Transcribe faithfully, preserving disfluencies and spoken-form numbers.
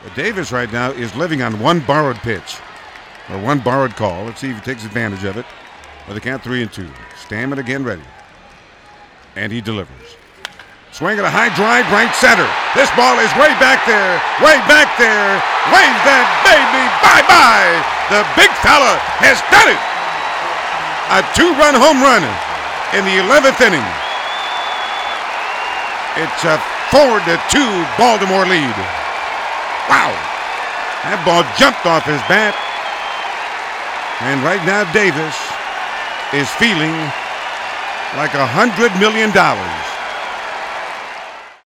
But Davis right now is living on one borrowed pitch or one borrowed call. Let's see if he takes advantage of it. With a count three and two. Stammen again ready. And he delivers. Swing at a high drive right center. This ball is way back there, way back there. Wave that baby bye-bye. The big fella has done it. A two-run home run in the eleventh inning. It's a four to two Baltimore lead. Wow. That ball jumped off his bat. And right now Davis is feeling like a hundred million dollars.